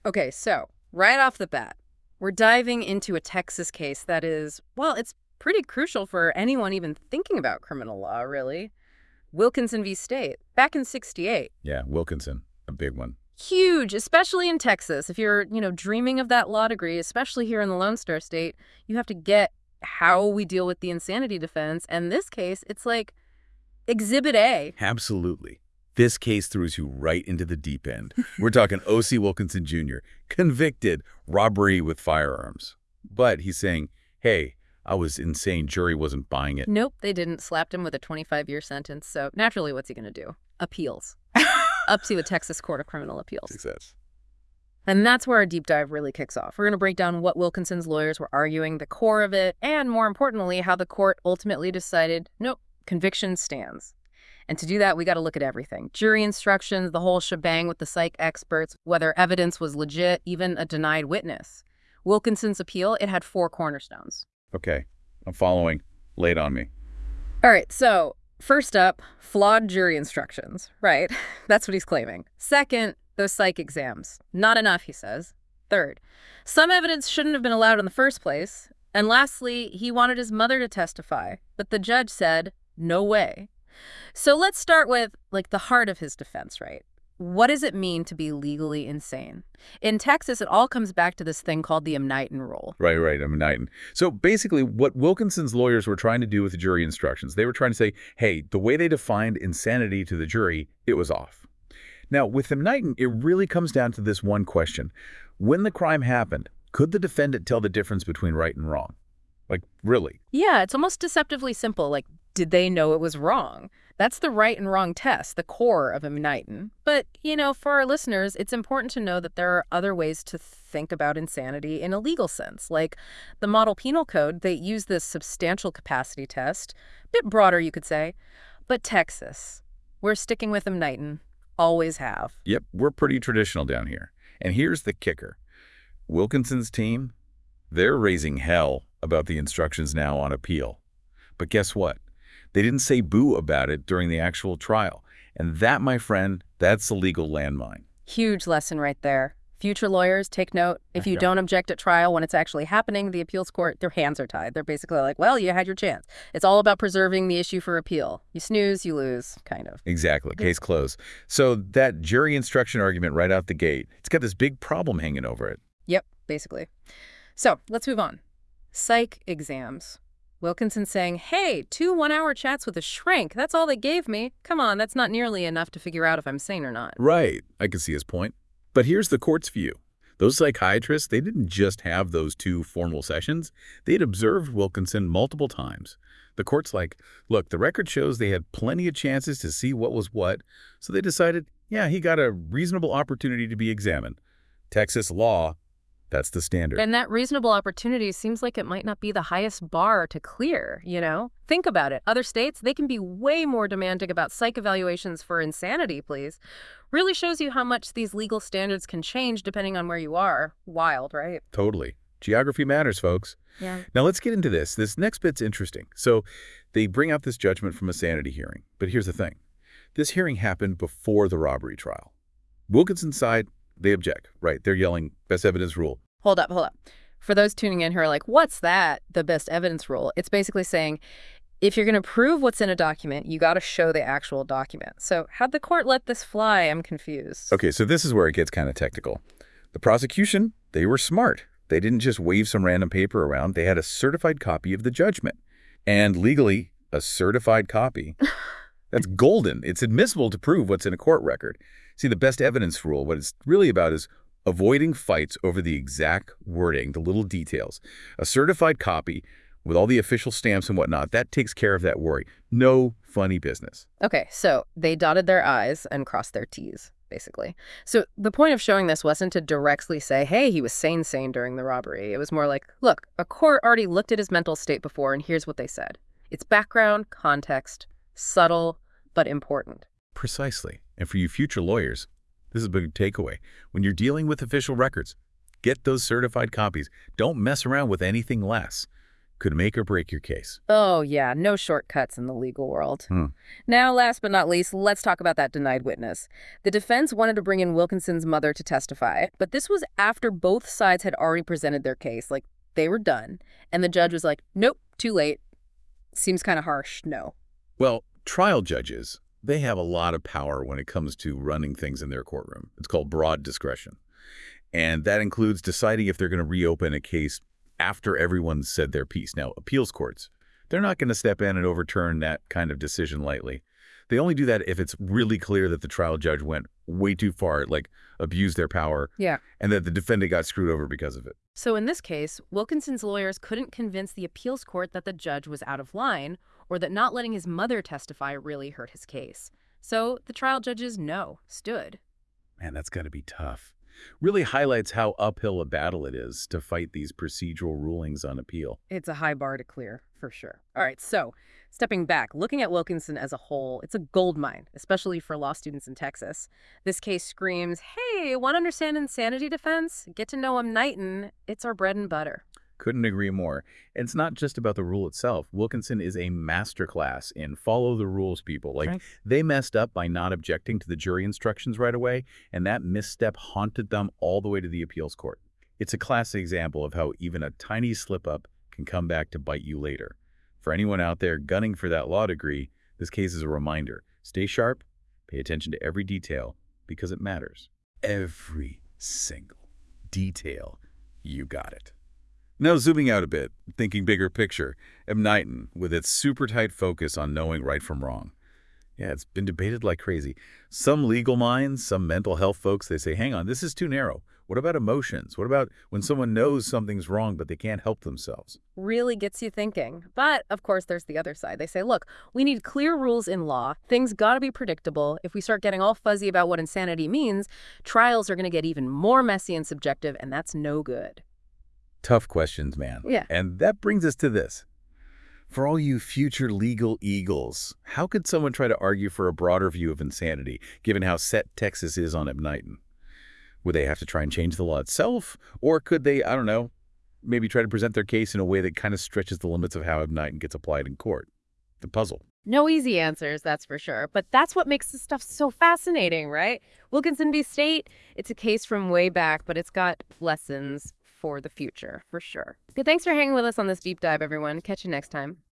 Okay, so right off the bat, we're diving into a Texas case that is, well, it's pretty crucial for anyone even thinking about criminal law, really. Wilkinson v. State, back in 68. Yeah, Wilkinson, a big one. Huge, especially in Texas. If you're, dreaming of that law degree, especially here in the Lone Star State, you have to get how we deal with the insanity defense. And this case, it's like Exhibit A. Absolutely. This case throws you right into the deep end. We're talking O.C. Wilkinson Jr., convicted, robbery with firearms. But he's saying, hey, I was insane. Jury wasn't buying it. Nope, they didn't. Slapped him with a 25-year sentence. So naturally, what's he going to do? Appeals. Up to the Texas Court of Criminal Appeals. Success. And that's where our deep dive really kicks off. We're going to break down what Wilkinson's lawyers were arguing, the core of it, and more importantly, how the court ultimately decided, nope, conviction stands. And to do that, we got to look at everything. Jury instructions, the whole shebang with the psych experts, whether evidence was legit, even a denied witness. Wilkinson's appeal, it had 4 cornerstones. Okay, I'm following. Lay it on me. All right, so first up, flawed jury instructions. Right, that's what he's claiming. Second, those psych exams. Not enough, he says. Third, some evidence shouldn't have been allowed in the first place. And lastly, he wanted his mother to testify, but the judge said, no way. So let's start with, the heart of his defense, right? What does it mean to be legally insane? In Texas, it all comes back to this thing called the Omnitin rule. Right, Omnitin. So basically, what Wilkinson's lawyers were trying to do with the jury instructions, they were trying to say, hey, the way they defined insanity to the jury, it was off. Now, with Omnitin, it really comes down to this one question. When the crime happened, could the defendant tell the difference between right and wrong? Really? Yeah, it's almost deceptively simple. Did they know it was wrong? That's the right and wrong test, the core of Omnitin. But, for our listeners, it's important to know that there are other ways to think about insanity in a legal sense. Like the Model Penal Code, they use this substantial capacity test, a bit broader, you could say. But Texas, we're sticking with Omnitin, always have. Yep, we're pretty traditional down here. And here's the kicker. Wilkinson's team, they're raising hell about the instructions now on appeal. But guess what? They didn't say boo about it during the actual trial. And that, my friend, that's a legal landmine. Huge lesson right there. Future lawyers, take note. If you don't object at trial when it's actually happening, the appeals court, their hands are tied. They're basically like, well, you had your chance. It's all about preserving the issue for appeal. You snooze, you lose, kind of. Exactly. Case closed. So that jury instruction argument right out the gate, it's got this big problem hanging over it. Yep, basically. So let's move on. Psych exams. Wilkinson saying, hey, 2 one-hour chats with a shrink. That's all they gave me. Come on, that's not nearly enough to figure out if I'm sane or not. Right. I can see his point. But here's the court's view. Those psychiatrists, they didn't just have those 2 formal sessions. They'd observed Wilkinson multiple times. The court's like, look, the record shows they had plenty of chances to see what was what, so they decided, yeah, he got a reasonable opportunity to be examined. Texas law, that's the standard. And that reasonable opportunity seems like it might not be the highest bar to clear, Think about it. Other states, they can be way more demanding about psych evaluations for insanity, please. Really shows you how much these legal standards can change depending on where you are. Wild, right? Totally. Geography matters, folks. Yeah. Now let's get into this. This next bit's interesting. So they bring out this judgment from a sanity hearing. But here's the thing. This hearing happened before the robbery trial. Wilkinson's side, they object, right? They're yelling, best evidence rule. Hold up. For those tuning in who are like, what's that, the best evidence rule? It's basically saying, if you're going to prove what's in a document, you got to show the actual document. So how'd the court let this fly? I'm confused. Okay, so this is where it gets kind of technical. The prosecution, they were smart. They didn't just wave some random paper around. They had a certified copy of the judgment. And legally, a certified copy, that's golden. It's admissible to prove what's in a court record. See, the best evidence rule, what it's really about is avoiding fights over the exact wording, the little details. A certified copy with all the official stamps and whatnot, that takes care of that worry. No funny business. Okay, so they dotted their I's and crossed their T's, basically. So the point of showing this wasn't to directly say, hey, he was sane during the robbery. It was more like, look, a court already looked at his mental state before, and here's what they said. It's background, context, subtle, but important. Precisely. And for you future lawyers, this is a big takeaway. When you're dealing with official records, get those certified copies. Don't mess around with anything less. could make or break your case. Oh, yeah, no shortcuts in the legal world. Hmm. Now, last but not least, let's talk about that denied witness. The defense wanted to bring in Wilkinson's mother to testify, but this was after both sides had already presented their case. Like, they were done. And the judge was like, nope, too late. Seems kind of harsh, no. Well, trial judges, they have a lot of power when it comes to running things in their courtroom. It's called broad discretion. And that includes deciding if they're going to reopen a case after everyone's said their piece. Now, appeals courts, they're not going to step in and overturn that kind of decision lightly. They only do that if it's really clear that the trial judge went way too far, like abused their power, Yeah. and that the defendant got screwed over because of it. So in this case, Wilkinson's lawyers couldn't convince the appeals court that the judge was out of line or that not letting his mother testify really hurt his case. So the trial judge's no stood. Man, that's got to be tough. Really highlights how uphill a battle it is to fight these procedural rulings on appeal. It's a high bar to clear, for sure. All right, so stepping back, looking at Wilkinson as a whole, it's a goldmine, especially for law students in Texas. This case screams, hey, want to understand insanity defense? Get to know M. Knighton. It's our bread and butter. Couldn't agree more. And it's not just about the rule itself. Wilkinson is a masterclass in follow the rules, people. Like, Right. they messed up by not objecting to the jury instructions right away, and that misstep haunted them all the way to the appeals court. It's a classic example of how even a tiny slip-up can come back to bite you later. For anyone out there gunning for that law degree, this case is a reminder. Stay sharp, pay attention to every detail, because it matters. Every single detail. You got it. Now, zooming out a bit, thinking bigger picture, M. Knighton, with its super tight focus on knowing right from wrong. Yeah, it's been debated like crazy. Some legal minds, some mental health folks, they say, hang on, this is too narrow. What about emotions? What about when someone knows something's wrong but they can't help themselves? Really gets you thinking. But, of course, there's the other side. They say, look, we need clear rules in law. Things got to be predictable. If we start getting all fuzzy about what insanity means, trials are going to get even more messy and subjective, and that's no good. Tough questions, man. Yeah. And that brings us to this. For all you future legal eagles, how could someone try to argue for a broader view of insanity, given how set Texas is on M. Knighton? Would they have to try and change the law itself? Or could they, I don't know, maybe try to present their case in a way that kind of stretches the limits of how M. Knighton gets applied in court? The puzzle. No easy answers, that's for sure. But that's what makes this stuff so fascinating, right? Wilkinson v. State, it's a case from way back, but it's got lessons for the future, for sure. Good, thanks for hanging with us on this deep dive, everyone. Catch you next time.